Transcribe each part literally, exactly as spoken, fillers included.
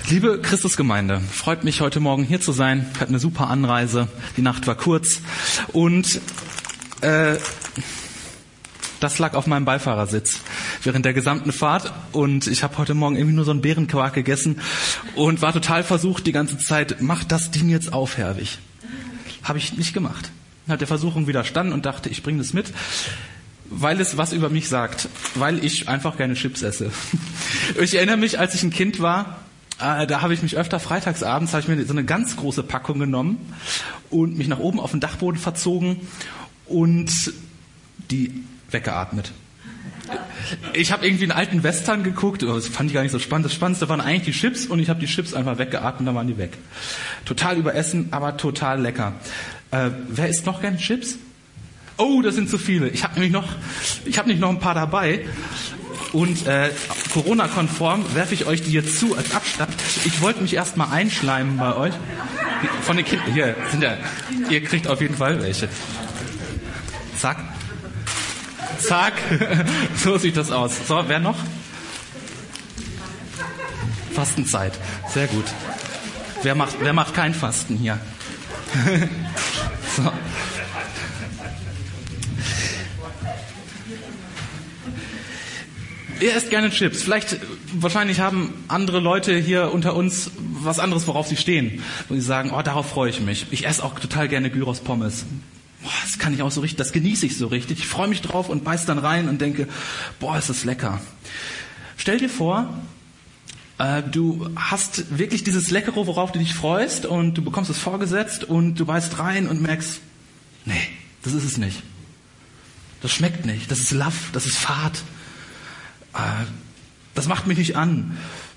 Liebe Christusgemeinde, freut mich heute Morgen hier zu sein. Ich hatte eine super Anreise, die Nacht war kurz und äh, das lag auf meinem Beifahrersitz während der gesamten Fahrt und ich habe heute Morgen irgendwie nur so einen Bärenquark gegessen und war total versucht die ganze Zeit, mach das Ding jetzt auf, Herwig. Habe ich nicht gemacht. Hat der Versuchung widerstanden und dachte, ich bringe das mit, weil es was über mich sagt, weil ich einfach gerne Chips esse. Ich erinnere mich, als ich ein Kind war, äh, da habe ich mich öfter freitagsabends, habe ich mir so eine ganz große Packung genommen und mich nach oben auf den Dachboden verzogen und die weggeatmet. Ich habe irgendwie einen alten Western geguckt, das fand ich gar nicht so spannend. Das Spannendste waren eigentlich die Chips und ich habe die Chips einfach weggeatmet, dann waren die weg. Total überessen, aber total lecker. Äh, wer isst noch gerne Chips? Oh, das sind zu viele. Ich habe nämlich noch, ich habe nicht noch ein paar dabei. Und äh, Corona-konform werfe ich euch die jetzt zu als Abstand. Ich wollte mich erst mal einschleimen bei euch. Von den Kindern. Hier sind ja. Ihr kriegt auf jeden Fall welche. Zack. Zack. So sieht das aus. So, wer noch? Fastenzeit. Sehr gut. Wer macht, wer macht kein Fasten hier? So. Ihr esst gerne Chips. Vielleicht, wahrscheinlich haben andere Leute hier unter uns was anderes, worauf sie stehen. Wo sie sagen, oh, darauf freue ich mich. Ich esse auch total gerne Gyros Pommes. Boah, das kann ich auch so richtig, das genieße ich so richtig. Ich freue mich drauf und beiß dann rein und denke, boah, ist das lecker. Stell dir vor, äh, du hast wirklich dieses Leckere, worauf du dich freust und du bekommst es vorgesetzt und du beißt rein und merkst, nee, das ist es nicht. Das schmeckt nicht. Das ist Laff, das ist fad. Äh, das macht mich nicht an.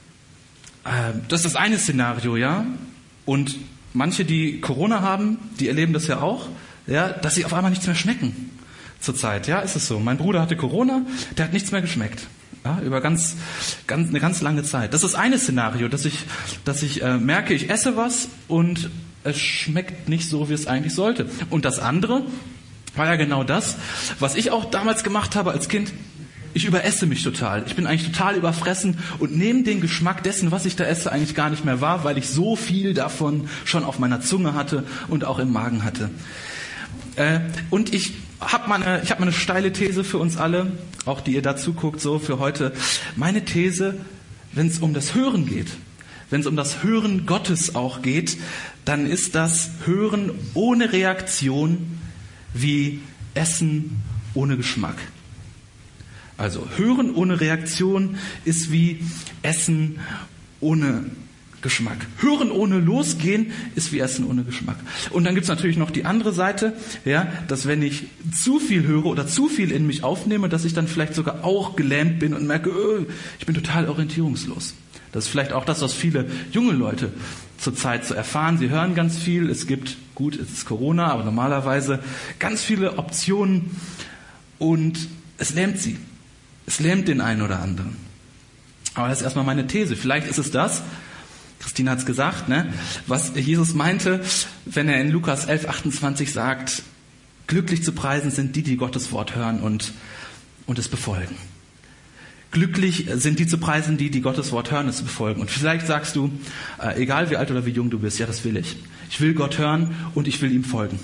Äh, das ist das eine Szenario, ja. Und manche, die Corona haben, die erleben das ja auch. Ja, dass sie auf einmal nichts mehr schmecken zurzeit. Ja, ist es so. Mein Bruder hatte Corona, der hat nichts mehr geschmeckt. Ja, über ganz, ganz, eine ganz lange Zeit. Das ist eine Szenario, dass ich, dass ich äh, merke, ich esse was und es schmeckt nicht so, wie es eigentlich sollte. Und das andere war ja genau das, was ich auch damals gemacht habe als Kind. Ich überesse mich total. Ich bin eigentlich total überfressen und nehme den Geschmack dessen, was ich da esse, eigentlich gar nicht mehr wahr, weil ich so viel davon schon auf meiner Zunge hatte und auch im Magen hatte. Äh, und ich habe mal eine, ich habe mal eine steile These für uns alle, auch die ihr dazu guckt, so für heute. Meine These, wenn es um das Hören geht, wenn es um das Hören Gottes auch geht, dann ist das Hören ohne Reaktion wie Essen ohne Geschmack. Also Hören ohne Reaktion ist wie Essen ohne Geschmack. Hören ohne Losgehen ist wie Essen ohne Geschmack. Und dann gibt's natürlich noch die andere Seite, ja, dass wenn ich zu viel höre oder zu viel in mich aufnehme, dass ich dann vielleicht sogar auch gelähmt bin und merke, öh, ich bin total orientierungslos. Das ist vielleicht auch das, was viele junge Leute zurzeit so erfahren. Sie hören ganz viel, es gibt, gut, es ist Corona, aber normalerweise ganz viele Optionen und es lähmt sie. Es lähmt den einen oder anderen. Aber das ist erstmal meine These. Vielleicht ist es das, Christine hat es gesagt, ne, was Jesus meinte, wenn er in Lukas elf achtundzwanzig sagt, glücklich zu preisen sind die, die Gottes Wort hören und, und es befolgen. Glücklich sind die zu preisen, die, die Gottes Wort hören und es befolgen. Und vielleicht sagst du, äh, egal wie alt oder wie jung du bist, ja, das will ich. Ich will Gott hören und ich will ihm folgen.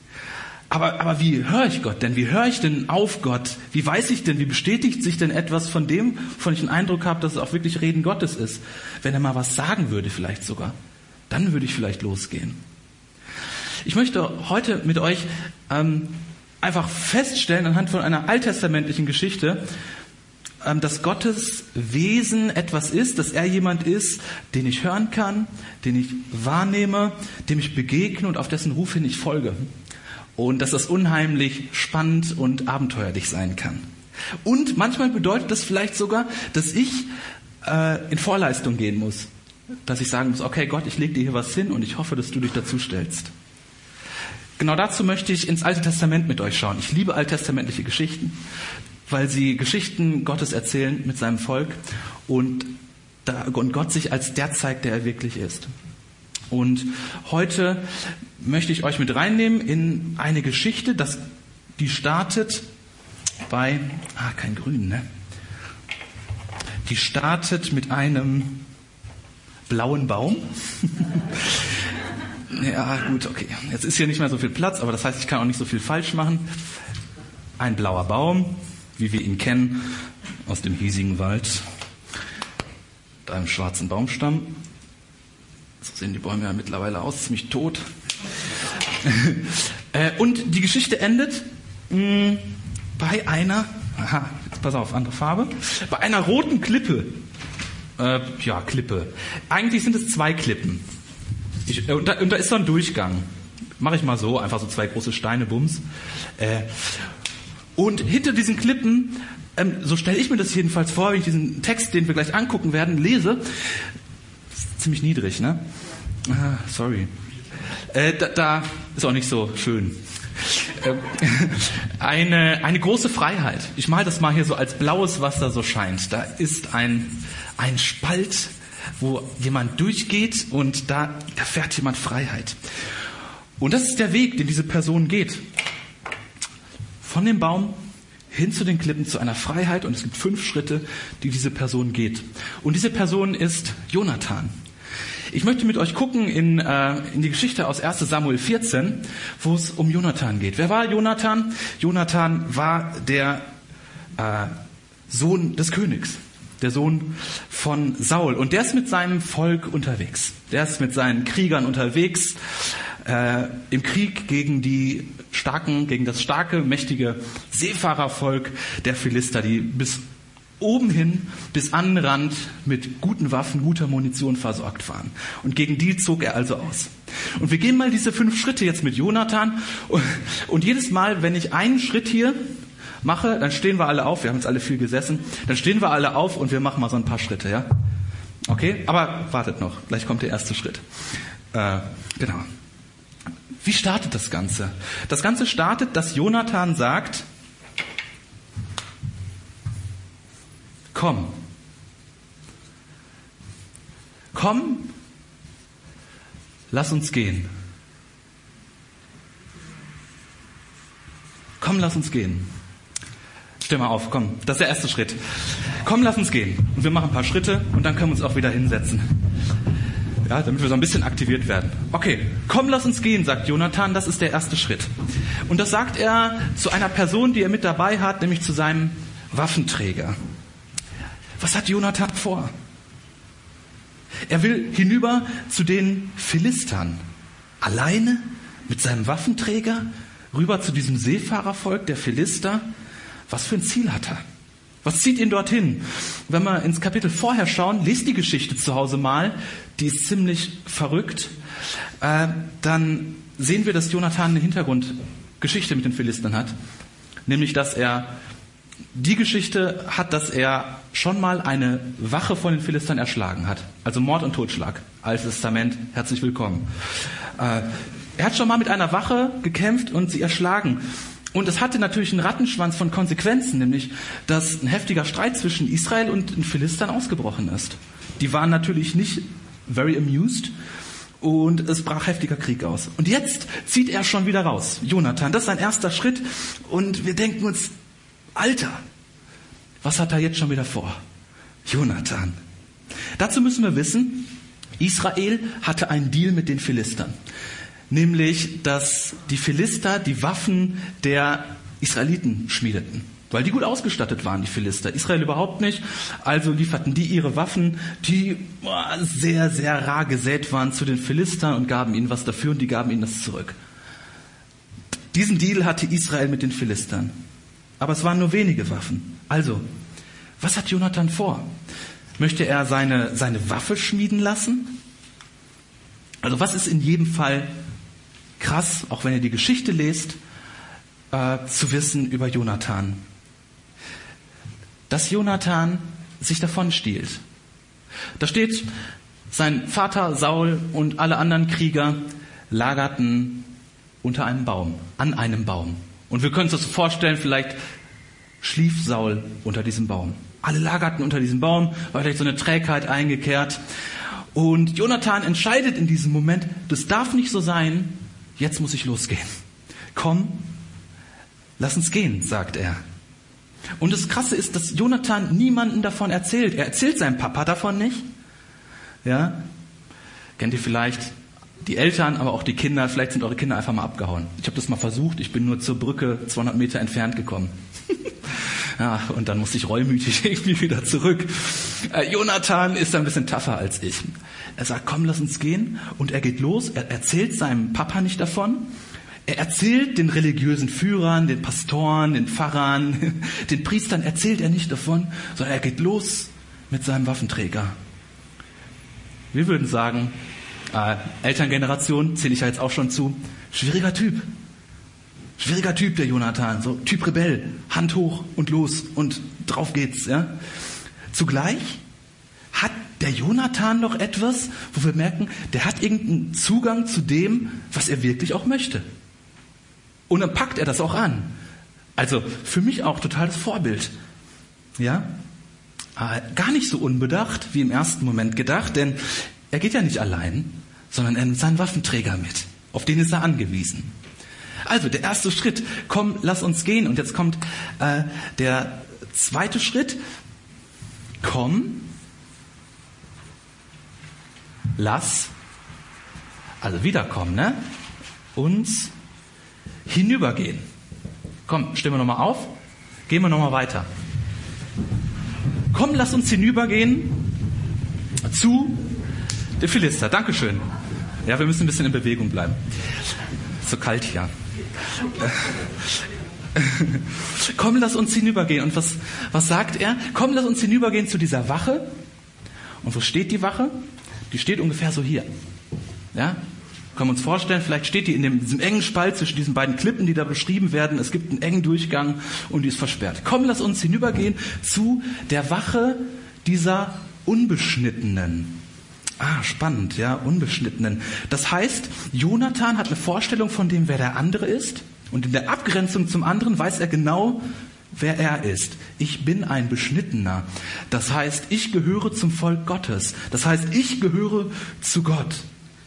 Aber, aber wie höre ich Gott denn? Wie höre ich denn auf Gott? Wie weiß ich denn, wie bestätigt sich denn etwas von dem, von ich den Eindruck habe, dass es auch wirklich Reden Gottes ist? Wenn er mal was sagen würde vielleicht sogar, dann würde ich vielleicht losgehen. Ich möchte heute mit euch ähm, einfach feststellen, anhand von einer alttestamentlichen Geschichte, ähm, dass Gottes Wesen etwas ist, dass er jemand ist, den ich hören kann, den ich wahrnehme, dem ich begegne und auf dessen Ruf hin ich folge. Und dass das unheimlich spannend und abenteuerlich sein kann. Und manchmal bedeutet das vielleicht sogar, dass ich äh, in Vorleistung gehen muss. Dass ich sagen muss, okay Gott, ich lege dir hier was hin und ich hoffe, dass du dich dazu stellst. Genau dazu möchte ich ins Alte Testament mit euch schauen. Ich liebe alttestamentliche Geschichten, weil sie Geschichten Gottes erzählen mit seinem Volk und, da, und Gott sich als der zeigt, der er wirklich ist. Und heute möchte ich euch mit reinnehmen in eine Geschichte, das, die startet bei, ah, kein Grün, ne? Die startet mit einem blauen Baum. Ja, gut, okay. Jetzt ist hier nicht mehr so viel Platz, aber das heißt, ich kann auch nicht so viel falsch machen. Ein blauer Baum, wie wir ihn kennen, aus dem hiesigen Wald, mit einem schwarzen Baumstamm. So sehen die Bäume ja mittlerweile aus, ziemlich tot. Und die Geschichte endet mh, bei einer, aha, jetzt pass auf, andere Farbe, bei einer roten Klippe. Äh, ja, Klippe. Eigentlich sind es zwei Klippen. Ich, und, da, und da ist so ein Durchgang. Mache ich mal so, einfach so zwei große Steine, Bums. Äh, und hinter diesen Klippen, ähm, so stelle ich mir das jedenfalls vor, wenn ich diesen Text, den wir gleich angucken werden, lese. Ist ziemlich niedrig, ne? Ah, sorry. Äh, da, da ist auch nicht so schön. Äh, eine, eine große Freiheit. Ich male das mal hier so als blaues Wasser so scheint. Da ist ein, ein Spalt, wo jemand durchgeht und da erfährt jemand Freiheit. Und das ist der Weg, den diese Person geht. Von dem Baum hin zu den Klippen, zu einer Freiheit. Und es gibt fünf Schritte, die diese Person geht. Und diese Person ist Jonathan. Ich möchte mit euch gucken in, äh, in die Geschichte aus erster Samuel vierzehn, wo es um Jonathan geht. Wer war Jonathan? Jonathan war der äh, Sohn des Königs. Der Sohn von Saul. Und der ist mit seinem Volk unterwegs. Der ist mit seinen Kriegern unterwegs äh, im Krieg gegen die starken, gegen das starke, mächtige Seefahrervolk der Philister, die bis oben hin, bis an den Rand mit guten Waffen, guter Munition versorgt waren. Und gegen die zog er also aus. Und wir gehen mal diese fünf Schritte jetzt mit Jonathan. Und, und jedes Mal, wenn ich einen Schritt hier mache, dann stehen wir alle auf, wir haben jetzt alle viel gesessen, dann stehen wir alle auf und wir machen mal so ein paar Schritte, ja? Okay, aber wartet noch, gleich kommt der erste Schritt. Äh, genau. Wie startet das Ganze? Das Ganze startet, dass Jonathan sagt, komm, komm, lass uns gehen. Komm, lass uns gehen. Steh mal auf, komm, das ist der erste Schritt. Komm, lass uns gehen. Und wir machen ein paar Schritte und dann können wir uns auch wieder hinsetzen. Ja, damit wir so ein bisschen aktiviert werden. Okay, komm, lass uns gehen, sagt Jonathan, das ist der erste Schritt. Und das sagt er zu einer Person, die er mit dabei hat, nämlich zu seinem Waffenträger. Was hat Jonathan vor? Er will hinüber zu den Philistern. Alleine mit seinem Waffenträger rüber zu diesem Seefahrervolk der Philister. Was für ein Ziel hat er? Was zieht ihn dorthin? Wenn wir ins Kapitel vorher schauen, lest die Geschichte zu Hause mal, die ist ziemlich verrückt, äh, dann sehen wir, dass Jonathan eine Hintergrundgeschichte mit den Philistern hat. Nämlich, dass er die Geschichte hat, dass er schon mal eine Wache von den Philistern erschlagen hat. Also Mord und Totschlag. Altes Testament, herzlich willkommen. Äh, er hat schon mal mit einer Wache gekämpft und sie erschlagen. Und es hatte natürlich einen Rattenschwanz von Konsequenzen, nämlich, dass ein heftiger Streit zwischen Israel und den Philistern ausgebrochen ist. Die waren natürlich nicht very amused und es brach heftiger Krieg aus. Und jetzt zieht er schon wieder raus. Jonathan, das ist sein erster Schritt und wir denken uns, Alter, was hat er jetzt schon wieder vor? Jonathan. Dazu müssen wir wissen, Israel hatte einen Deal mit den Philistern. Nämlich, dass die Philister die Waffen der Israeliten schmiedeten. Weil die gut ausgestattet waren, die Philister. Israel überhaupt nicht. Also lieferten die ihre Waffen, die sehr, sehr rar gesät waren, zu den Philistern und gaben ihnen was dafür und die gaben ihnen das zurück. Diesen Deal hatte Israel mit den Philistern. Aber es waren nur wenige Waffen. Also, was hat Jonathan vor? Möchte er seine, seine Waffe schmieden lassen? Also was ist in jedem Fall krass, auch wenn ihr die Geschichte lest, äh, zu wissen über Jonathan? Dass Jonathan sich davon stiehlt. Da steht, sein Vater Saul und alle anderen Krieger lagerten unter einem Baum, an einem Baum. Und wir können uns das vorstellen, vielleicht schlief Saul unter diesem Baum. Alle lagerten unter diesem Baum, war vielleicht so eine Trägheit eingekehrt. Und Jonathan entscheidet in diesem Moment, das darf nicht so sein, jetzt muss ich losgehen. Komm, lass uns gehen, sagt er. Und das Krasse ist, dass Jonathan niemandem davon erzählt. Er erzählt seinem Papa davon nicht. Ja, Kennt ihr vielleicht die Eltern, aber auch die Kinder, vielleicht sind eure Kinder einfach mal abgehauen. Ich habe das mal versucht, ich bin nur zur Brücke zweihundert Meter entfernt gekommen. Ja, und dann musste ich reumütig irgendwie wieder zurück. Äh, Jonathan ist ein bisschen tougher als ich. Er sagt, komm, lass uns gehen. Und er geht los, er erzählt seinem Papa nicht davon. Er erzählt den religiösen Führern, den Pastoren, den Pfarrern, den Priestern, erzählt er nicht davon, sondern er geht los mit seinem Waffenträger. Wir würden sagen, äh, Elterngeneration, zähle ich ja jetzt auch schon zu, schwieriger Typ. Schwieriger Typ, der Jonathan, so Typ Rebell, Hand hoch und los und drauf geht's. Ja. Zugleich hat der Jonathan noch etwas, wo wir merken, der hat irgendeinen Zugang zu dem, was er wirklich auch möchte. Und dann packt er das auch an. Also für mich auch totales Vorbild. Ja, äh, gar nicht so unbedacht wie im ersten Moment gedacht, denn er geht ja nicht allein, sondern er nimmt seinen Waffenträger mit. Auf den ist er angewiesen. Also der erste Schritt, komm, lass uns gehen. Und jetzt kommt äh, der zweite Schritt. Komm, lass, also wiederkommen, ne? Uns hinübergehen. Komm, stehen wir nochmal auf, gehen wir nochmal weiter. Komm, lass uns hinübergehen zu den Philister. Dankeschön. Ja, wir müssen ein bisschen in Bewegung bleiben. So kalt hier. Komm, lass uns hinübergehen. Und was, was sagt er? Komm, lass uns hinübergehen zu dieser Wache. Und wo steht die Wache? Die steht ungefähr so hier. Ja? Können wir uns vorstellen, vielleicht steht die in dem, diesem engen Spalt zwischen diesen beiden Klippen, die da beschrieben werden. Es gibt einen engen Durchgang und die ist versperrt. Komm, lass uns hinübergehen zu der Wache dieser Unbeschnittenen. Ah, spannend, ja, Unbeschnittenen. Das heißt, Jonathan hat eine Vorstellung von dem, wer der andere ist. Und in der Abgrenzung zum anderen weiß er genau, wer er ist. Ich bin ein Beschnittener. Das heißt, ich gehöre zum Volk Gottes. Das heißt, ich gehöre zu Gott.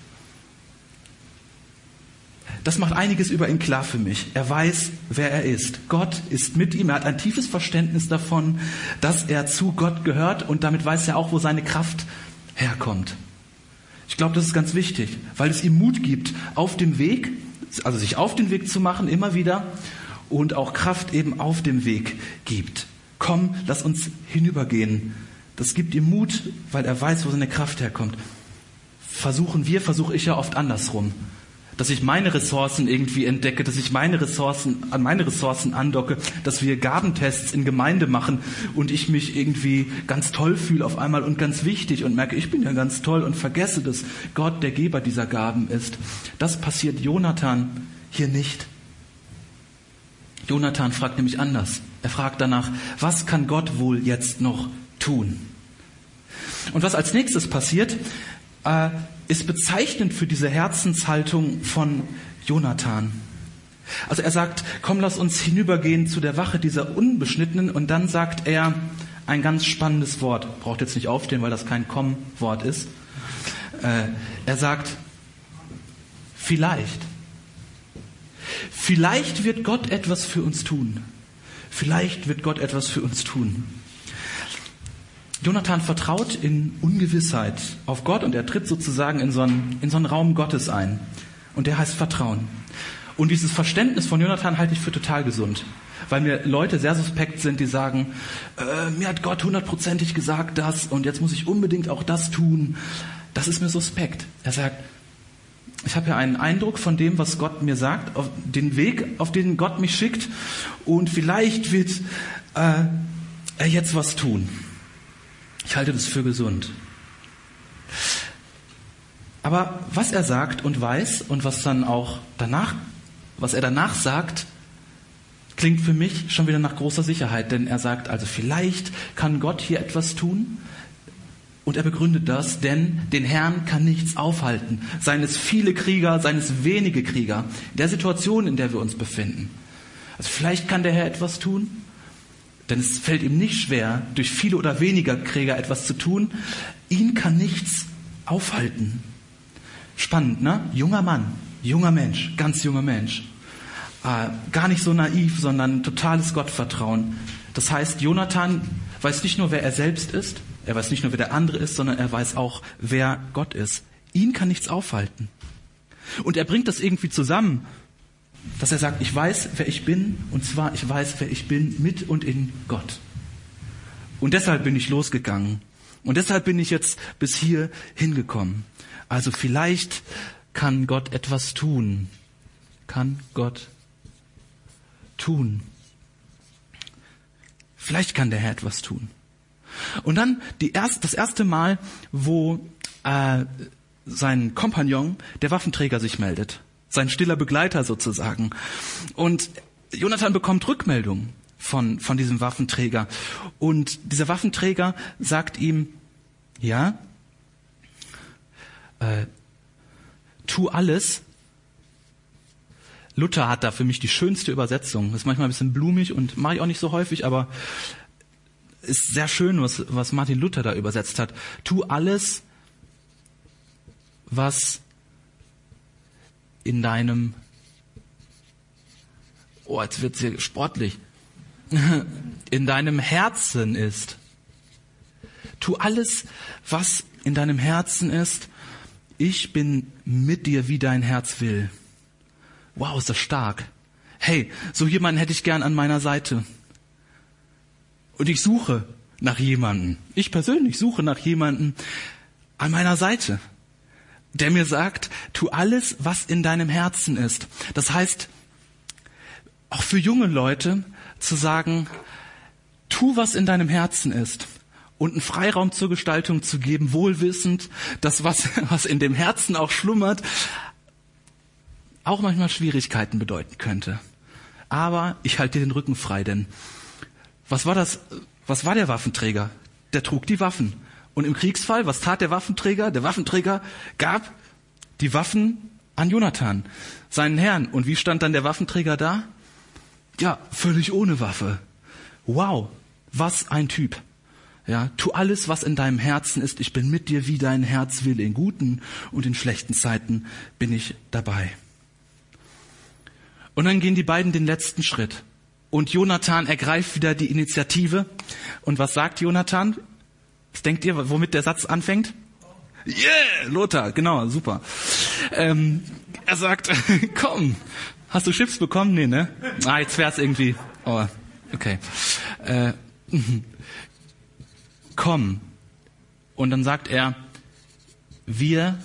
Das macht einiges über ihn klar für mich. Er weiß, wer er ist. Gott ist mit ihm. Er hat ein tiefes Verständnis davon, dass er zu Gott gehört. Und damit weiß er auch, wo seine Kraft herkommt. Ich glaube, das ist ganz wichtig, weil es ihm Mut gibt, auf dem Weg, also sich auf den Weg zu machen, immer wieder, und auch Kraft eben auf dem Weg gibt. Komm, lass uns hinübergehen. Das gibt ihm Mut, weil er weiß, wo seine Kraft herkommt. Versuchen wir, versuche ich ja oft andersrum. Dass ich meine Ressourcen irgendwie entdecke, dass ich meine Ressourcen an meine Ressourcen andocke, dass wir Gabentests in Gemeinde machen und ich mich irgendwie ganz toll fühle auf einmal und ganz wichtig und merke, ich bin ja ganz toll und vergesse, dass Gott der Geber dieser Gaben ist. Das passiert Jonathan hier nicht. Jonathan fragt nämlich anders. Er fragt danach, was kann Gott wohl jetzt noch tun? Und was als nächstes passiert, äh, ist bezeichnend für diese Herzenshaltung von Jonathan. Also er sagt, komm, lass uns hinübergehen zu der Wache dieser Unbeschnittenen, und dann sagt er ein ganz spannendes Wort. Braucht jetzt nicht aufstehen, weil das kein Komm-Wort ist. Äh, er sagt, vielleicht. Vielleicht wird Gott etwas für uns tun. Vielleicht wird Gott etwas für uns tun. Jonathan vertraut in Ungewissheit auf Gott und er tritt sozusagen in so einen, in so einen Raum Gottes ein. Und der heißt Vertrauen. Und dieses Verständnis von Jonathan halte ich für total gesund. Weil mir Leute sehr suspekt sind, die sagen, äh, mir hat Gott hundertprozentig gesagt das und jetzt muss ich unbedingt auch das tun. Das ist mir suspekt. Er sagt, ich habe ja einen Eindruck von dem, was Gott mir sagt, auf den Weg, auf den Gott mich schickt, und vielleicht wird äh, er jetzt was tun. Ich halte das für gesund. Aber was er sagt und weiß und was dann auch danach, was er danach sagt, klingt für mich schon wieder nach großer Sicherheit. Denn er sagt, also vielleicht kann Gott hier etwas tun. Und er begründet das, denn den Herrn kann nichts aufhalten. Seien es viele Krieger, seien es wenige Krieger. In der Situation, in der wir uns befinden. Also vielleicht kann der Herr etwas tun. Denn es fällt ihm nicht schwer, durch viele oder weniger Krieger etwas zu tun. Ihn kann nichts aufhalten. Spannend, ne? Junger Mann, junger Mensch, ganz junger Mensch. Äh, gar nicht so naiv, sondern totales Gottvertrauen. Das heißt, Jonathan weiß nicht nur, wer er selbst ist, er weiß nicht nur, wer der andere ist, sondern er weiß auch, wer Gott ist. Ihn kann nichts aufhalten. Und er bringt das irgendwie zusammen, dass er sagt, ich weiß, wer ich bin, und zwar, ich weiß, wer ich bin, mit und in Gott. Und deshalb bin ich losgegangen. Und deshalb bin ich jetzt bis hier hingekommen. Also vielleicht kann Gott etwas tun. Kann Gott tun. Vielleicht kann der Herr etwas tun. Und dann die erst, das erste Mal, wo äh, sein Kompagnon, der Waffenträger, sich meldet. Sein stiller Begleiter sozusagen. Und Jonathan bekommt Rückmeldung von, von diesem Waffenträger. Und dieser Waffenträger sagt ihm, ja, äh, tu alles. Luther hat da für mich die schönste Übersetzung. Das ist manchmal ein bisschen blumig und mache ich auch nicht so häufig, aber ist sehr schön, was, was Martin Luther da übersetzt hat. Tu alles, was in deinem, oh, jetzt wird's hier sportlich, in deinem Herzen ist. Tu alles, was in deinem Herzen ist. Ich bin mit dir, wie dein Herz will. Wow, ist das stark. Hey, so jemanden hätte ich gern an meiner Seite. Und ich suche nach jemanden. Ich persönlich suche nach jemanden an meiner Seite, der mir sagt, tu alles, was in deinem Herzen ist. Das heißt, auch für junge Leute zu sagen, tu, was in deinem Herzen ist. Und einen Freiraum zur Gestaltung zu geben, wohlwissend, dass was, was in dem Herzen auch schlummert, auch manchmal Schwierigkeiten bedeuten könnte. Aber ich halte dir den Rücken frei, denn was war das, was war der Waffenträger? Der trug die Waffen. Und im Kriegsfall, was tat der Waffenträger? Der Waffenträger gab die Waffen an Jonathan, seinen Herrn. Und wie stand dann der Waffenträger da? Ja, völlig ohne Waffe. Wow, was ein Typ. Ja, tu alles, was in deinem Herzen ist. Ich bin mit dir, wie dein Herz will. In guten und in schlechten Zeiten bin ich dabei. Und dann gehen die beiden den letzten Schritt. Und Jonathan ergreift wieder die Initiative. Und was sagt Jonathan? Was denkt ihr, womit der Satz anfängt? Yeah, Lothar, genau, super. Ähm, er sagt, komm, hast du Chips bekommen? Nee, ne? Ah, jetzt wär's irgendwie. Oh, okay. Äh, komm. Und dann sagt er, wir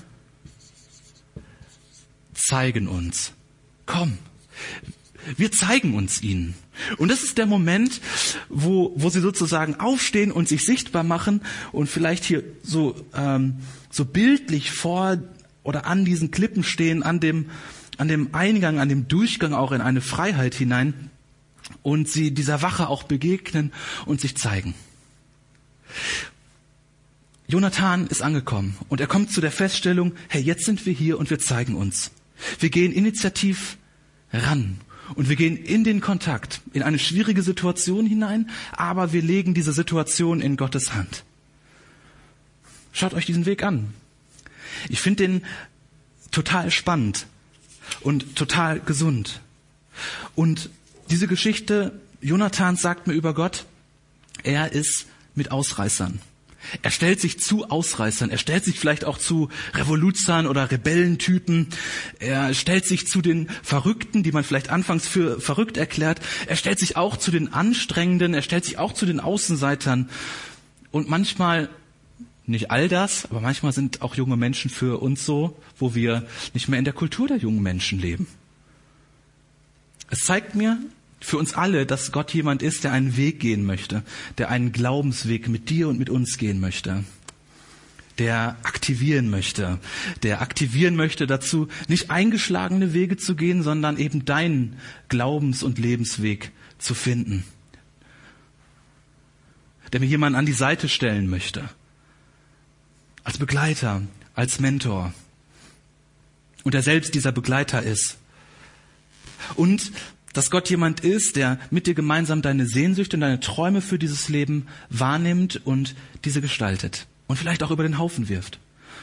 zeigen uns. Komm. Wir zeigen uns ihnen. Und das ist der Moment, wo, wo sie sozusagen aufstehen und sich sichtbar machen und vielleicht hier so, ähm, so bildlich vor oder an diesen Klippen stehen, an dem, an dem Eingang, an dem Durchgang auch in eine Freiheit hinein und sie dieser Wache auch begegnen und sich zeigen. Jonathan ist angekommen und er kommt zu der Feststellung, hey, jetzt sind wir hier und wir zeigen uns. Wir gehen initiativ ran. Und wir gehen in den Kontakt, in eine schwierige Situation hinein, aber wir legen diese Situation in Gottes Hand. Schaut euch diesen Weg an. Ich finde den total spannend und total gesund. Und diese Geschichte, Jonathan sagt mir über Gott, er ist mit Ausreißern. Er stellt sich zu Ausreißern, er stellt sich vielleicht auch zu Revoluzern oder Rebellentypen, er stellt sich zu den Verrückten, die man vielleicht anfangs für verrückt erklärt, er stellt sich auch zu den Anstrengenden, er stellt sich auch zu den Außenseitern und manchmal, nicht all das, aber manchmal sind auch junge Menschen für uns so, wo wir nicht mehr in der Kultur der jungen Menschen leben. Es zeigt mir, für uns alle, dass Gott jemand ist, der einen Weg gehen möchte, der einen Glaubensweg mit dir und mit uns gehen möchte, der aktivieren möchte, der aktivieren möchte dazu, nicht eingeschlagene Wege zu gehen, sondern eben deinen Glaubens- und Lebensweg zu finden, der mir jemanden an die Seite stellen möchte, als Begleiter, als Mentor und der selbst dieser Begleiter ist. Und dass Gott jemand ist, der mit dir gemeinsam deine Sehnsüchte und deine Träume für dieses Leben wahrnimmt und diese gestaltet. Und vielleicht auch über den Haufen wirft.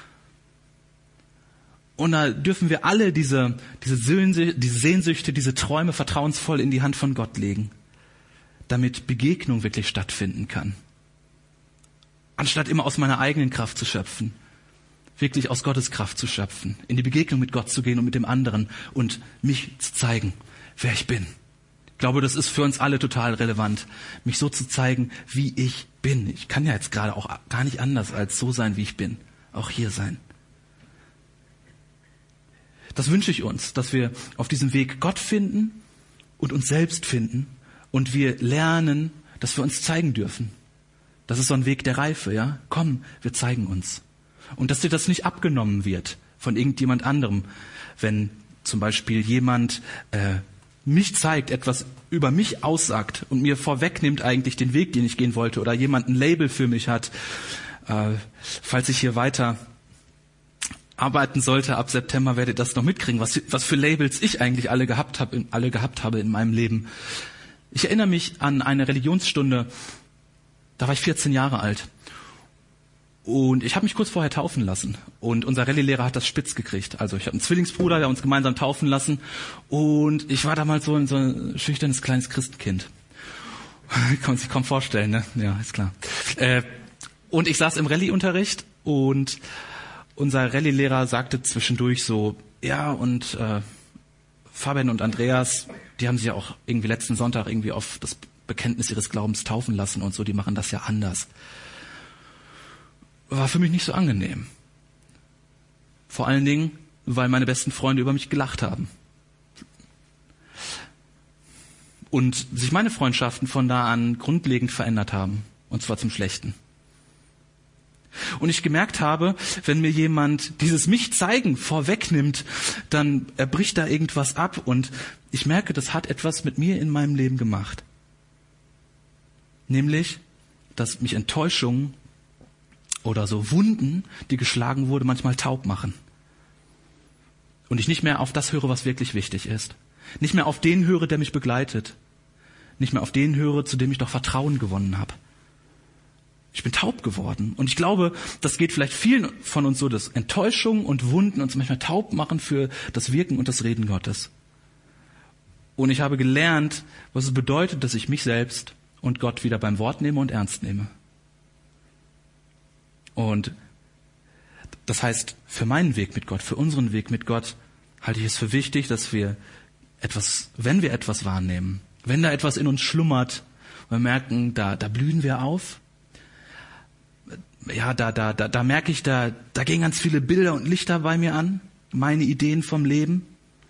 Und da dürfen wir alle diese, diese Sehnsüchte, diese Sehnsüchte, diese Träume vertrauensvoll in die Hand von Gott legen, damit Begegnung wirklich stattfinden kann. Anstatt immer aus meiner eigenen Kraft zu schöpfen. wirklich aus Gottes Kraft zu schöpfen, in die Begegnung mit Gott zu gehen und mit dem anderen und mich zu zeigen, wer ich bin. Ich glaube, das ist für uns alle total relevant, mich so zu zeigen, wie ich bin. Ich kann ja jetzt gerade auch gar nicht anders als so sein, wie ich bin. Auch hier sein. Das wünsche ich uns, dass wir auf diesem Weg Gott finden und uns selbst finden und wir lernen, dass wir uns zeigen dürfen. Das ist so ein Weg der Reife, ja? Komm, wir zeigen uns. Und dass dir das nicht abgenommen wird von irgendjemand anderem. Wenn zum Beispiel jemand äh, mich zeigt, etwas über mich aussagt und mir vorwegnimmt eigentlich den Weg, den ich gehen wollte, oder jemand ein Label für mich hat, äh, falls ich hier weiter arbeiten sollte, ab September werdet ihr das noch mitkriegen, was, was für Labels ich eigentlich alle gehabt habe, alle gehabt habe in meinem Leben. Ich erinnere mich an eine Religionsstunde, da war ich vierzehn Jahre alt. Und ich habe mich kurz vorher taufen lassen. Und unser Rallye-Lehrer hat das spitz gekriegt. Also ich habe einen Zwillingsbruder, der uns gemeinsam taufen lassen. Und ich war damals so ein, so ein schüchternes kleines Christenkind. Kann man sich kaum vorstellen, ne? Ja, ist klar. Äh, und ich saß im Rallye-Unterricht und unser Rallye-Lehrer sagte zwischendurch so, ja, und äh, Fabian und Andreas, die haben sich ja auch irgendwie letzten Sonntag irgendwie auf das Bekenntnis ihres Glaubens taufen lassen und so, die machen das ja anders. War für mich nicht so angenehm. Vor allen Dingen, weil meine besten Freunde über mich gelacht haben. Und sich meine Freundschaften von da an grundlegend verändert haben. Und zwar zum Schlechten. Und ich gemerkt habe, wenn mir jemand dieses Mich-Zeigen vorwegnimmt, dann bricht da irgendwas ab. Und ich merke, das hat etwas mit mir in meinem Leben gemacht. Nämlich, dass mich Enttäuschungen oder so Wunden, die geschlagen wurde, manchmal taub machen. Und ich nicht mehr auf das höre, was wirklich wichtig ist. Nicht mehr auf den höre, der mich begleitet. Nicht mehr auf den höre, zu dem ich doch Vertrauen gewonnen habe. Ich bin taub geworden. Und ich glaube, das geht vielleicht vielen von uns so, dass Enttäuschung und Wunden uns manchmal taub machen für das Wirken und das Reden Gottes. Und ich habe gelernt, was es bedeutet, dass ich mich selbst und Gott wieder beim Wort nehme und ernst nehme. Und das heißt, für meinen Weg mit Gott, für unseren Weg mit Gott, halte ich es für wichtig, dass wir etwas, wenn wir etwas wahrnehmen, wenn da etwas in uns schlummert, wir merken, da, da blühen wir auf, ja, da, da, da, da merke ich, da, da gehen ganz viele Bilder und Lichter bei mir an, meine Ideen vom Leben,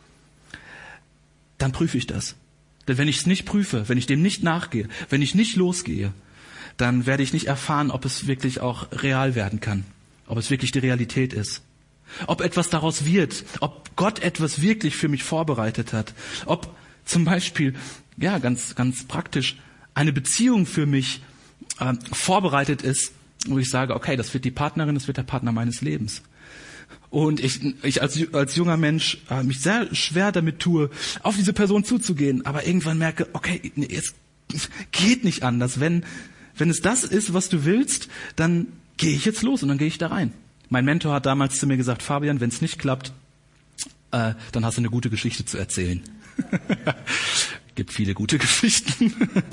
dann prüfe ich das. Denn wenn ich es nicht prüfe, wenn ich dem nicht nachgehe, wenn ich nicht losgehe, dann werde ich nicht erfahren, ob es wirklich auch real werden kann, ob es wirklich die Realität ist, ob etwas daraus wird, ob Gott etwas wirklich für mich vorbereitet hat, ob zum Beispiel, ja, ganz, ganz praktisch, eine Beziehung für mich äh, vorbereitet ist, wo ich sage, okay, das wird die Partnerin, das wird der Partner meines Lebens. Und ich, ich als, als junger Mensch äh, mich sehr schwer damit tue, auf diese Person zuzugehen, aber irgendwann merke, okay, es geht nicht anders. Wenn, wenn es das ist, was du willst, dann gehe ich jetzt los und dann gehe ich da rein. Mein Mentor hat damals zu mir gesagt, Fabian, wenn es nicht klappt, äh, dann hast du eine gute Geschichte zu erzählen. Gibt viele gute Geschichten.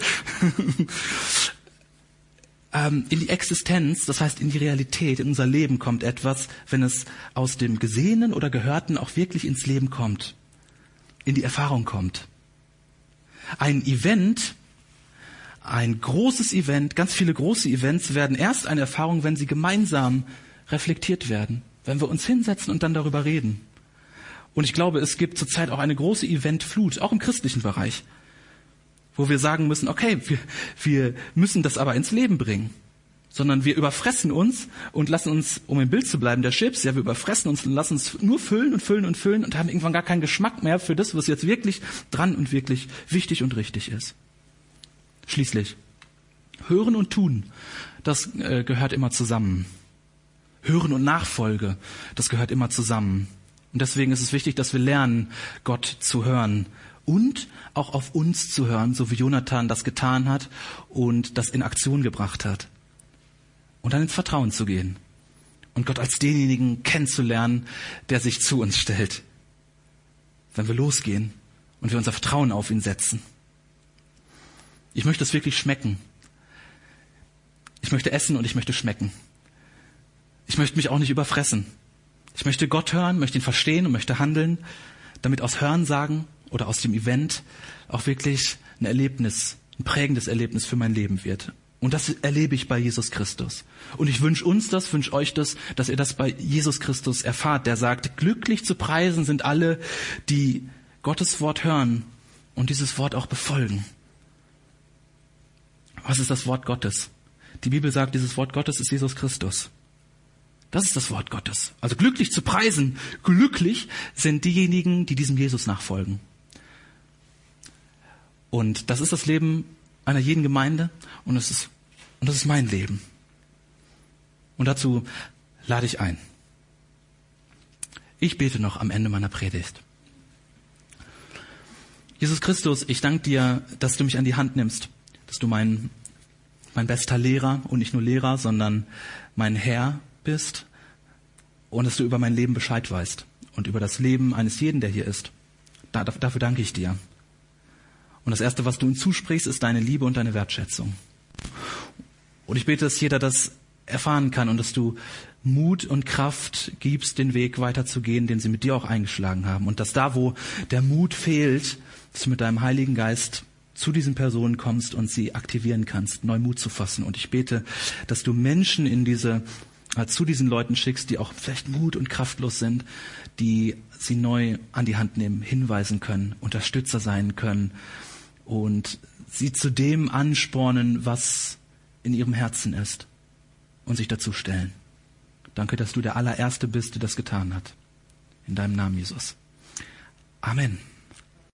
ähm, in die Existenz, das heißt in die Realität, in unser Leben kommt etwas, wenn es aus dem Gesehenen oder Gehörten auch wirklich ins Leben kommt, in die Erfahrung kommt. Ein Event, ein großes Event, ganz viele große Events werden erst eine Erfahrung, wenn sie gemeinsam reflektiert werden, wenn wir uns hinsetzen und dann darüber reden. Und ich glaube, es gibt zurzeit auch eine große Eventflut, auch im christlichen Bereich, wo wir sagen müssen, okay, wir, wir müssen das aber ins Leben bringen. Sondern wir überfressen uns und lassen uns, um im Bild zu bleiben, der Chips, ja, wir überfressen uns und lassen uns nur füllen und füllen und füllen und haben irgendwann gar keinen Geschmack mehr für das, was jetzt wirklich dran und wirklich wichtig und richtig ist. Schließlich, Hören und Tun, das äh, gehört immer zusammen. Hören und Nachfolge, das gehört immer zusammen. Und deswegen ist es wichtig, dass wir lernen, Gott zu hören und auch auf uns zu hören, so wie Jonathan das getan hat und das in Aktion gebracht hat. Und dann ins Vertrauen zu gehen und Gott als denjenigen kennenzulernen, der sich zu uns stellt. Wenn wir losgehen und wir unser Vertrauen auf ihn setzen. Ich möchte es wirklich schmecken. Ich möchte essen und ich möchte schmecken. Ich möchte mich auch nicht überfressen. Ich möchte Gott hören, möchte ihn verstehen und möchte handeln, damit aus Hörensagen oder aus dem Event auch wirklich ein Erlebnis, ein prägendes Erlebnis für mein Leben wird. Und das erlebe ich bei Jesus Christus. Und ich wünsche uns das, wünsche euch das, dass ihr das bei Jesus Christus erfahrt, der sagt, glücklich zu preisen sind alle, die Gottes Wort hören und dieses Wort auch befolgen. Was ist das Wort Gottes? Die Bibel sagt, dieses Wort Gottes ist Jesus Christus. Das ist das Wort Gottes. Also glücklich zu preisen, glücklich sind diejenigen, die diesem Jesus nachfolgen. Und das ist das Leben einer jeden Gemeinde und das ist, und das ist mein Leben. Und dazu lade ich ein. Ich bete noch am Ende meiner Predigt. Jesus Christus, ich danke dir, dass du mich an die Hand nimmst, dass du mein, mein bester Lehrer und nicht nur Lehrer, sondern mein Herr bist und dass du über mein Leben Bescheid weißt und über das Leben eines jeden, der hier ist. Da, dafür danke ich dir. Und das Erste, was du uns zusprichst, ist deine Liebe und deine Wertschätzung. Und ich bete, dass jeder das erfahren kann und dass du Mut und Kraft gibst, den Weg weiterzugehen, den sie mit dir auch eingeschlagen haben. Und dass da, wo der Mut fehlt, dass du mit deinem Heiligen Geist zu diesen Personen kommst und sie aktivieren kannst, neu Mut zu fassen. Und ich bete, dass du Menschen in diese, äh, zu diesen Leuten schickst, die auch vielleicht mut- und kraftlos sind, die sie neu an die Hand nehmen, hinweisen können, Unterstützer sein können und sie zu dem anspornen, was in ihrem Herzen ist und sich dazu stellen. Danke, dass du der allererste bist, der das getan hat. In deinem Namen, Jesus. Amen.